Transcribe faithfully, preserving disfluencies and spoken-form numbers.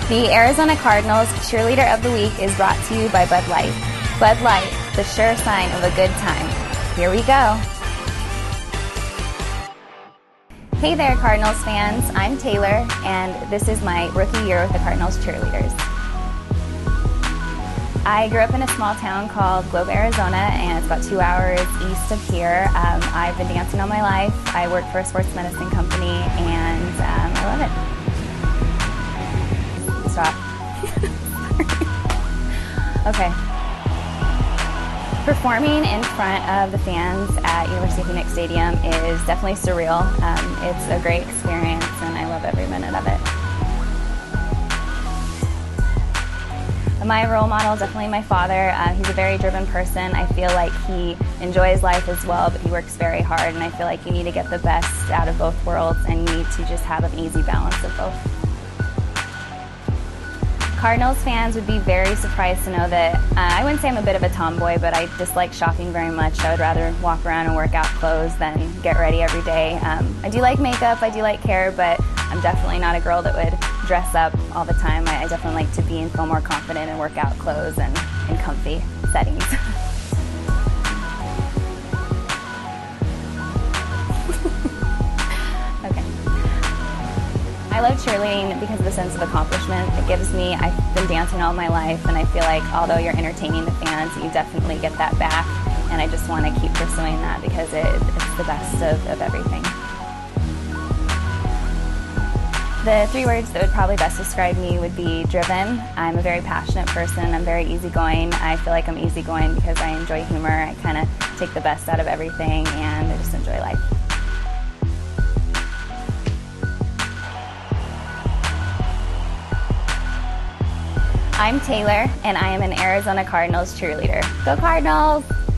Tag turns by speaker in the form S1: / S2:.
S1: The Arizona Cardinals Cheerleader of the Week is brought to you by Bud Light. Bud Light, the sure sign of a good time. Here we go. Hey there, Cardinals fans. I'm Taylor, and this is my rookie year with the Cardinals Cheerleaders. I grew up in a small town called Globe, Arizona, and it's about two hours east of here. Um, I've been dancing all my life. I work for a sports medicine company, and um, I love it. Stop. Okay. Performing in front of the fans at University of Phoenix Stadium is definitely surreal. Um, it's a great experience, and I love every minute of it. My role model is definitely my father. Uh, he's a very driven person. I feel like he enjoys life as well, but he works very hard, and I feel like you need to get the best out of both worlds, and you need to just have an easy balance of both. Cardinals fans would be very surprised to know that uh, I wouldn't say I'm a bit of a tomboy, but I dislike shopping very much. I would rather walk around in workout clothes than get ready every day. Um, I do like makeup, I do like hair, but I'm definitely not a girl that would dress up all the time. I, I definitely like to be and feel more confident in workout clothes and in comfy settings. Okay. I love cheerleading because of the sense of accomplishment it gives me. I've been dancing all my life, and I feel like although you're entertaining the fans, you definitely get that back, and I just want to keep pursuing that because it, it's the best of, of everything. The three words that would probably best describe me would be driven. I'm a very passionate person. I'm very easygoing. I feel like I'm easygoing because I enjoy humor. I kind of take the best out of everything, and I just enjoy life. I'm Taylor, and I am an Arizona Cardinals cheerleader. Go Cardinals!